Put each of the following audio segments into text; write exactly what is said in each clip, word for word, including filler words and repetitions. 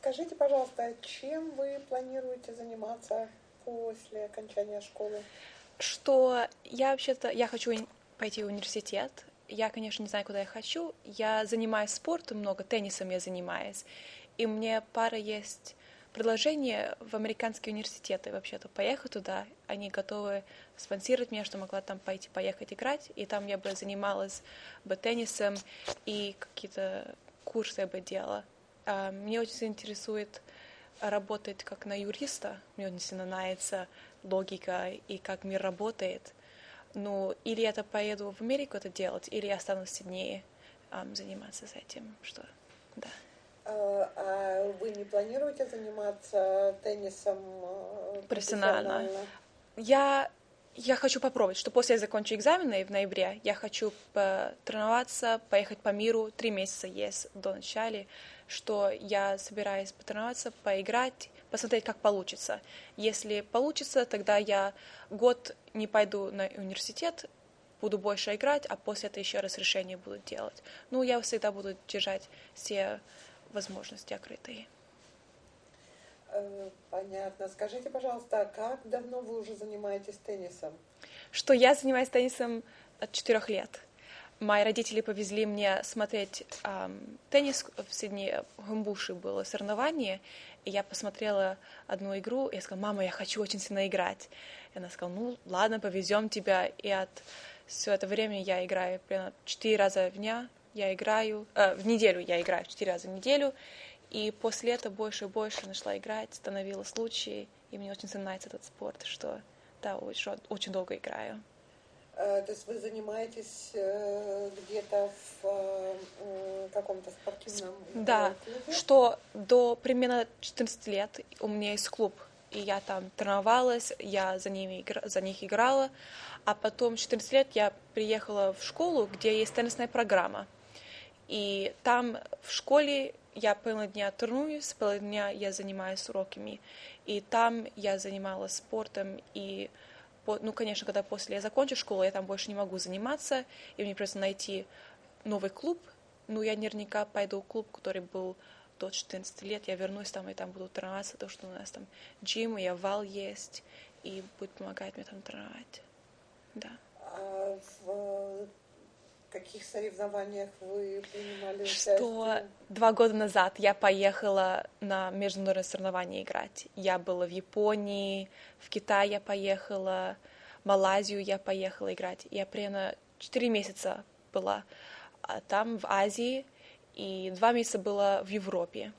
Скажите, пожалуйста, чем вы планируете заниматься после окончания школы? Что я вообще-то, я хочу пойти в университет. Я, конечно, не знаю, куда я хочу. Я занимаюсь спортом много, теннисом я занимаюсь. И мне пара есть предложение в американские университеты вообще-то поехать туда. Они готовы спонсировать меня, что могла там пойти, поехать играть. И там я бы занималась бы теннисом и какие-то курсы я бы делала. Мне очень интересует работать как на юриста. Мне очень сильно нравится логика и как мир работает. Ну, или я поеду в Америку это делать, или я останусь в Сиднее um, заниматься с этим, что, да. А, а вы не планируете заниматься теннисом профессионально? профессионально? Я, я хочу попробовать, что после я закончу экзамены в ноябре, я хочу потренироваться, поехать по миру, три месяца есть до начала, что я собираюсь потренироваться, поиграть, посмотреть, как получится. Если получится, тогда я год не пойду на университет, буду больше играть, а после этого еще раз решение буду делать. Ну, я всегда буду держать все возможности открытые. Понятно. Скажите, пожалуйста, как давно вы уже занимаетесь теннисом? Что я занимаюсь теннисом от четырех лет. Мои родители повезли мне смотреть эм, теннис в Сиднее, в Гумбуши было соревнование, и я посмотрела одну игру, и я сказала: мама, я хочу очень сильно играть. И она сказала: ну, ладно, повезем тебя. И от все это время я играю примерно четыре раза в дня, я играю, э, в неделю я играю четыре раза в неделю, и после этого больше и больше начала играть, становилось лучше, и мне очень нравится этот спорт, что да, очень, очень долго играю. То есть вы занимаетесь где-то в каком-то спортивном да, клубе? Да, что до примерно четырнадцати лет у меня есть клуб, и я там тренировалась, я за, ними, за них играла, а потом в четырнадцать лет я приехала в школу, где есть теннисная программа, и там в школе я половину дня тренируюсь, половину дня я занимаюсь уроками, и там я занималась спортом, и ну, конечно, когда после я закончу школу, я там больше не могу заниматься, и мне придется найти новый клуб. Ну, я наверняка пойду в клуб, который был до четырнадцати лет, я вернусь там, и там буду тренироваться, то, что у нас там джим, и вал есть, и будет помогать мне там тренировать. Да. А в каких соревнованиях вы принимали участие? Что два года назад я поехала на международные соревнования играть. Я была в Японии, в Китай я поехала, в Малайзию я поехала играть. Я примерно четыре месяца была там, в Азии, и два месяца была в Европе.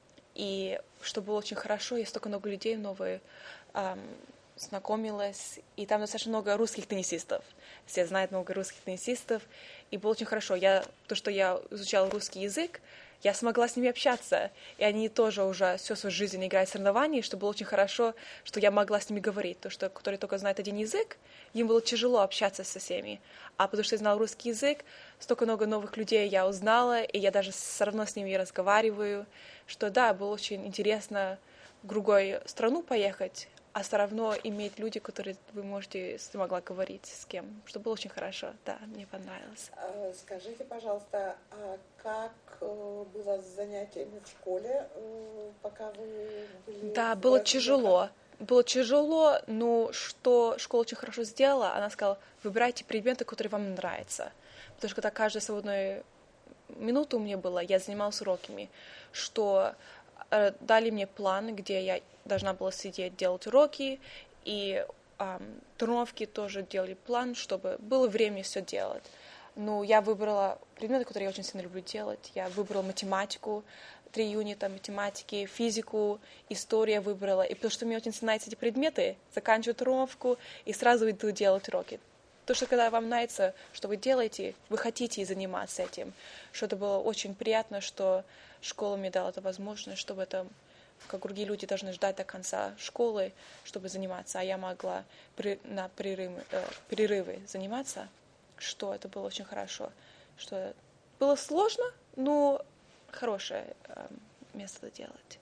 И что было очень хорошо, я столько много людей новые эм, знакомилась, и там достаточно много русских теннисистов. Все знают много русских теннисистов, и было очень хорошо. Я, то, что я изучала русский язык, я смогла с ними общаться, и они тоже уже всю свою жизнь играют в соревнований, что было очень хорошо, что я могла с ними говорить. То, что которые только знают один язык, им было тяжело общаться со всеми. А потому что я знала русский язык, столько много новых людей я узнала, и я даже все равно с ними разговариваю, что да, было очень интересно в другую страну поехать, а все равно иметь люди, которые вы можете, с могла говорить с кем, что было очень хорошо, да, мне понравилось. Скажите, пожалуйста, а как было с занятиями в школе, пока вы были? Да, было тяжело. Было тяжело, но что школа очень хорошо сделала, она сказала: выбирайте предметы, которые вам нравятся. Потому что когда каждую свободную минуту у меня была, я занималась уроками, что дали мне план, где я должна была сидеть, делать уроки, и эм, тренировки тоже делали план, чтобы было время все делать. Но я выбрала предметы, которые я очень сильно люблю делать. Я выбрала математику, три юнита математики, физику, историю выбрала. И потому что мне очень нравятся эти предметы, заканчиваю тренировку и сразу иду делать уроки. То, что когда вам нравится, что вы делаете, вы хотите заниматься этим. Что это было очень приятно, что школа мне дала эту возможность, чтобы это, как другие люди должны ждать до конца школы, чтобы заниматься, а я могла при, на перерывы, э, перерывы заниматься, что это было очень хорошо. Что было сложно, но хорошее э, место делать.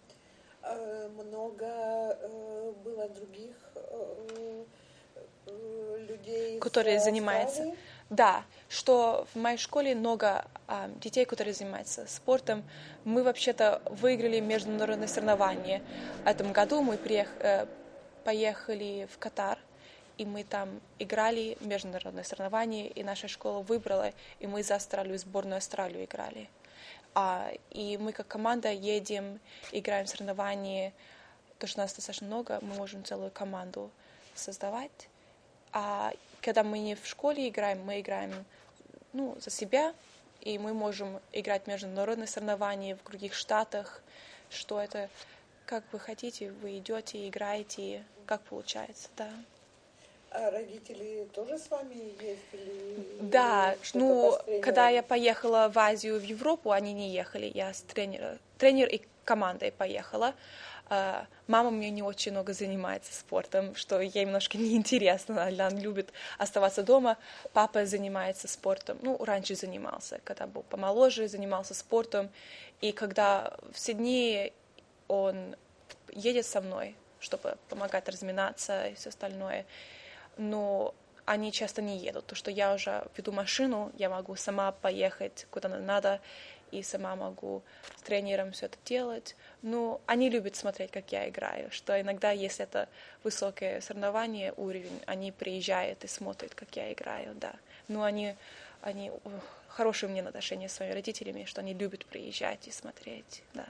Много было других людей, которые занимаются. Да, что в моей школе много а, детей, которые занимаются спортом. Мы вообще-то выиграли международное соревнование. В этом году мы приех... э, поехали в Катар, и мы там играли в международное соревнование, и наша школа выбрала, и мы за Австралию, сборную Австралию играли. А, и мы как команда едем, играем в соревновании. То, что нас достаточно много, мы можем целую команду создавать. А когда мы не в школе играем, мы играем ну, за себя, и мы можем играть в международные соревнования в других штатах, что это, как вы хотите, вы идете, играете, как получается, да. А родители тоже с вами ездили? Да, ну, когда я поехала в Азию, в Европу, они не ехали, я с тренером, тренер и командой поехала. Uh, мама мне не очень много занимается спортом, что ей немножко неинтересно, она любит оставаться дома. Папа занимается спортом, ну, раньше занимался, когда был помоложе, занимался спортом. И когда все дни он едет со мной, чтобы помогать разминаться и все остальное, но они часто не едут, потому что я уже веду машину, я могу сама поехать куда надо, и сама могу с тренером все это делать. Но они любят смотреть, как я играю, что иногда, если это высокое соревнование, уровень, они приезжают и смотрят, как я играю, да. Но они, они хорошие у меня отношения с своими родителями, что они любят приезжать и смотреть, да.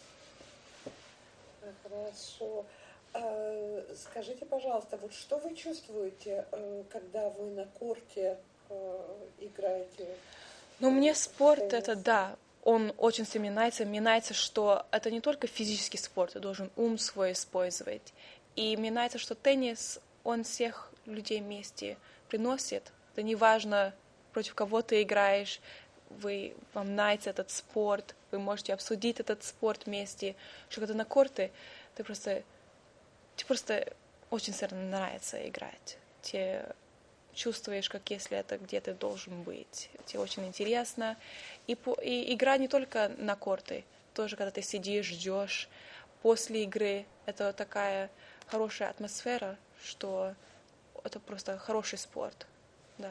Хорошо. Скажите, пожалуйста, вот что вы чувствуете, когда вы на корте играете? Ну, мне спорт, это да, он очень сильно нравится. Мне нравится, что это не только физический спорт, ты должен ум свой использовать. И мне нравится, что теннис, он всех людей вместе приносит. Это не важно, против кого ты играешь, вы, вам нравится этот спорт, вы можете обсудить этот спорт вместе. Что когда на корте, ты просто, тебе просто очень сильно нравится играть. Тебе чувствуешь, как если это где-то должен быть. Тебе очень интересно. И, по, и игра не только на корте, тоже когда ты сидишь, ждешь. После игры это такая хорошая атмосфера, что это просто хороший спорт. Да.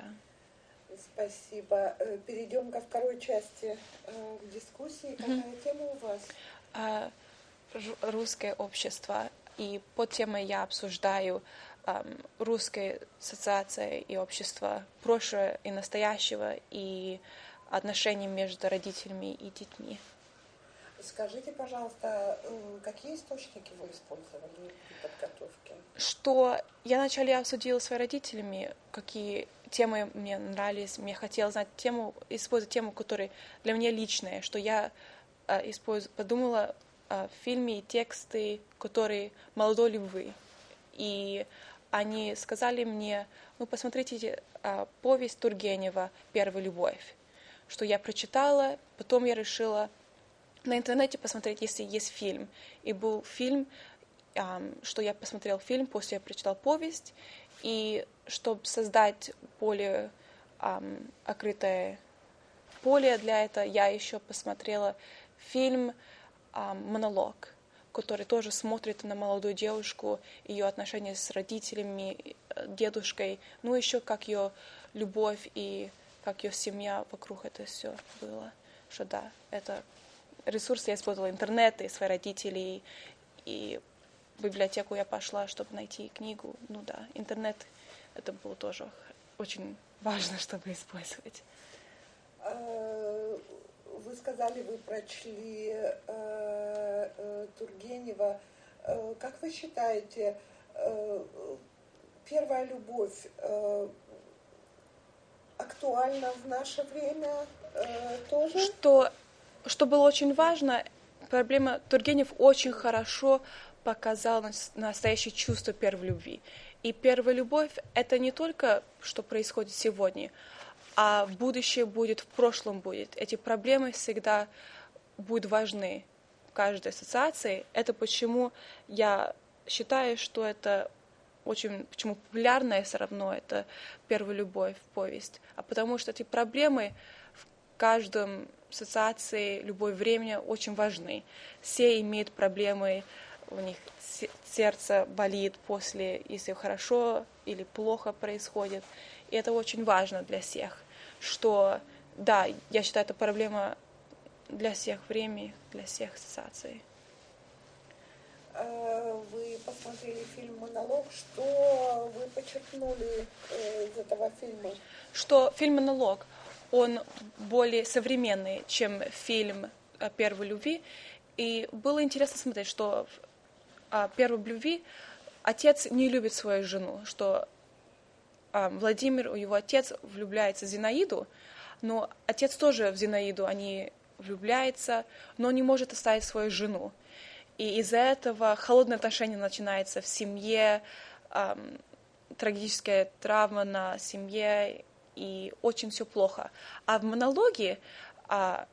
Спасибо. Перейдем ко второй части э, дискуссии. Какая mm-hmm. тема у вас? А, русское общество. И под темой я обсуждаю Um, русская ассоциация и общество прошлого и настоящего, и отношения между родителями и детьми. Скажите, пожалуйста, какие источники вы использовали при подготовке? Что я вначале обсудила с своими родителями, какие темы мне нравились, мне хотелось знать тему, использовать тему, которая для меня личная, что я uh, использ... подумала uh, в фильме и тексты, которые молодой любви. И они сказали мне, ну, посмотрите а, повесть Тургенева «Первая любовь», что я прочитала, потом я решила на интернете посмотреть, если есть фильм. И был фильм, а, что я посмотрела фильм, после я прочитала повесть, и чтобы создать более а, открытое поле для этого, я еще посмотрела фильм а, «Монолог», который тоже смотрит на молодую девушку, ее отношения с родителями, дедушкой, ну еще как ее любовь и как ее семья вокруг это все было. Что да, это ресурсы я использовала, интернет и своих родителей, и в библиотеку я пошла, чтобы найти книгу. Ну да, интернет это было тоже очень важно, чтобы использовать. Вы сказали, вы прочли э, э, Тургенева. Э, как вы считаете, э, первая любовь э, актуальна в наше время э, тоже? Что, что было очень важно, проблема Тургенев очень хорошо показал настоящее чувство первой любви. И первая любовь — это не только, что происходит сегодня, а будущее будет, в прошлом будет. Эти проблемы всегда будут важны в каждой ассоциации. Это почему я считаю, что это очень, почему популярная все равно это первая любовь, повесть. А потому что эти проблемы в каждом ассоциации, любое время очень важны. Все имеют проблемы, у них сердце болит после, если хорошо или плохо происходит. И это очень важно для всех. что, да, я считаю, это проблема для всех времен, для всех ассоциаций. Вы посмотрели фильм «Монолог». Что вы подчеркнули из этого фильма? Что фильм «Монолог», он более современный, чем фильм «Первой любви». И было интересно смотреть, что в «Первой любви» отец не любит свою жену, что Владимир, его отец, влюбляется в Зинаиду, но отец тоже в Зинаиду, они влюбляются, но не может оставить свою жену. И из-за этого холодное отношение начинается в семье, эм, трагическая травма на семье, и очень все плохо. А в «Монологе» э,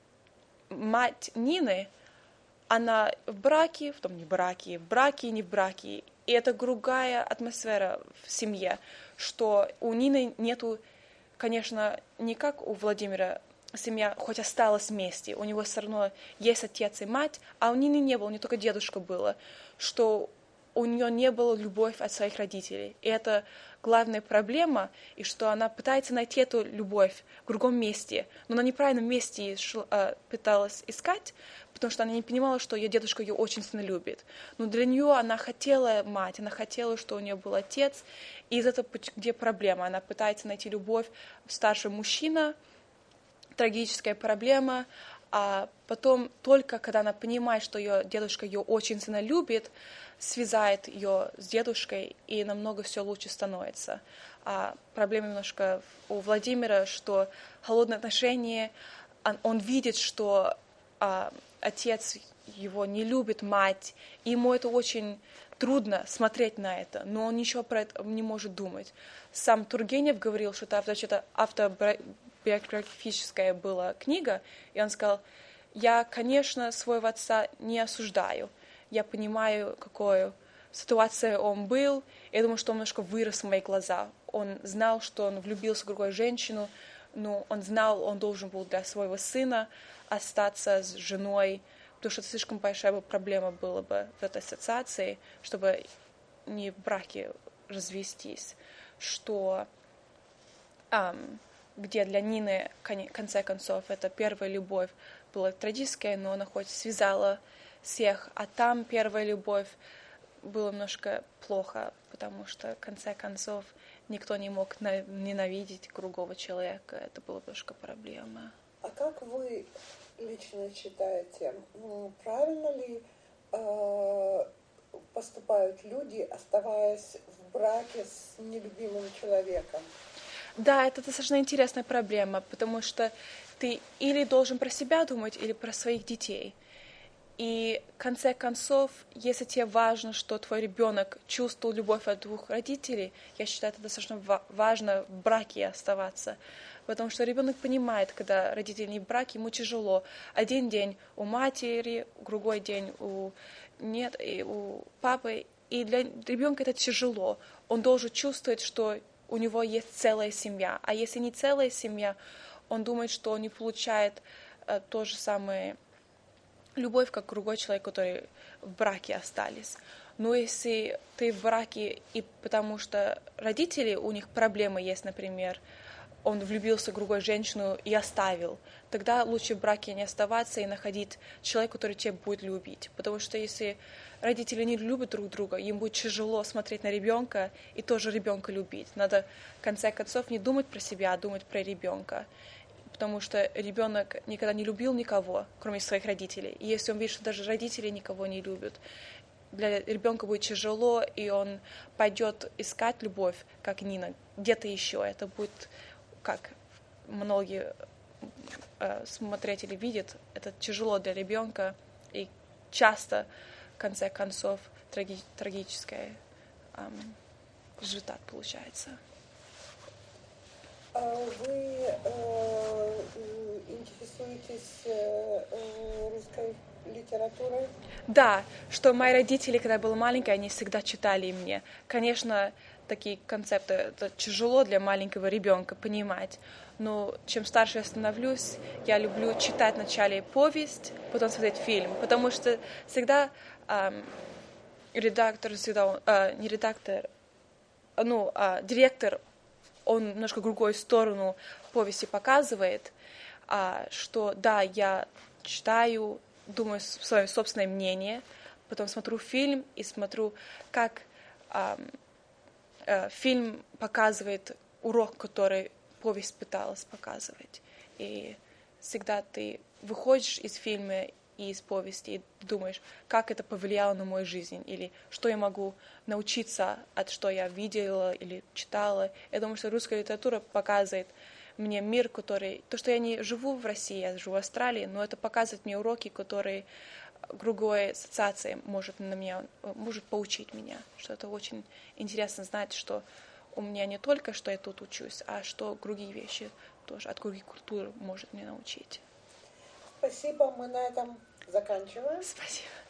мать Нины, она в браке, в том не браке, в браке и не в браке. И это другая атмосфера в семье, что у Нины нету, конечно, не как у Владимира, семья хоть осталась вместе, у него все равно есть отец и мать, а у Нины не было, не только дедушка было, что у нее не было любовь от своих родителей. И это главная проблема, и что она пытается найти эту любовь в другом месте, но на неправильном месте шла, пыталась искать, потому что она не понимала, что ее дедушка ее очень сильно любит. Но для нее она хотела мать, она хотела, что у нее был отец, и из этого где проблема? Она пытается найти любовь в старшем мужчине, трагическая проблема, а потом только когда она понимает, что ее дедушка ее очень сильно любит, связает ее с дедушкой, и намного все лучше становится. А проблема немножко у Владимира, что холодные отношения, он, он видит, что а, отец его не любит, мать, и ему это очень трудно смотреть на это, но он ничего про это не может думать. Сам Тургенев говорил, что это вообще-то автобиографическая была книга, и он сказал: я, конечно, своего отца не осуждаю, я понимаю, какой ситуация он был, я думаю, что он немножко вырос в мои глаза. Он знал, что он влюбился в другую женщину, но он знал, он должен был для своего сына остаться с женой, потому что это слишком большая проблема была бы в этой ассоциации, чтобы не в браке развестись, что эм, где для Нины, в конце концов, это первая любовь была трагическая, но она хоть связала всех, а там первая любовь было немножко плохо, потому что, в конце концов, никто не мог ненавидеть другого человека. Это была немножко проблема. А как вы лично считаете, правильно ли э, поступают люди, оставаясь в браке с нелюбимым человеком? Да, это достаточно интересная проблема, потому что ты или должен про себя думать, или про своих детей. И в конце концов, если тебе важно, что твой ребенок чувствовал любовь от двух родителей, я считаю, это достаточно важно в браке оставаться. Потому что ребенок понимает, когда родители не в браке, ему тяжело. Один день у матери, другой день у, нет, и у папы. И для ребенка это тяжело. Он должен чувствовать, что у него есть целая семья. А если не целая семья, он думает, что он не получает э, то же самое любовь, как другой человек, который в браке остались. Но если ты в браке, и потому что родители, у них проблемы есть, например, он влюбился в другую женщину и оставил, тогда лучше в браке не оставаться и находить человека, который тебя будет любить. Потому что если родители не любят друг друга, им будет тяжело смотреть на ребенка и тоже ребенка любить. Надо, в конце концов, не думать про себя, а думать про ребенка. Потому что ребенок никогда не любил никого, кроме своих родителей. И если он видит, что даже родители никого не любят, для ребенка будет тяжело, и он пойдет искать любовь, как Нина, где-то еще. Это будет, как многие э, смотрители видят, это тяжело для ребенка, и часто, в конце концов, траги, трагический э, результат получается. Вы э, интересуетесь э, русской литературой? Да, что мои родители, когда я была маленькая, они всегда читали мне. Конечно, такие концепты это тяжело для маленького ребенка понимать, но чем старше я становлюсь, я люблю читать вначале повесть, потом смотреть фильм, потому что всегда эм, редактор, всегда, э, не редактор, ну, э, директор, он немножко другую сторону повести показывает, а, что да, я читаю, думаю свое собственное мнение, потом смотрю фильм и смотрю, как а, а, фильм показывает урок, который повесть пыталась показывать. И всегда ты выходишь из фильма и из повести и думаешь, как это повлияло на мою жизнь, или что я могу научиться от что я видела или читала. Я думаю, что русская литература показывает мне мир, который... То, что я не живу в России, я живу в Австралии, но это показывает мне уроки, которые другой ассоциации может на меня, может поучить меня. Что это очень интересно знать, что у меня не только, что я тут учусь, а что другие вещи тоже от других культур может меня научить. Спасибо, мы на этом заканчиваем. Спасибо.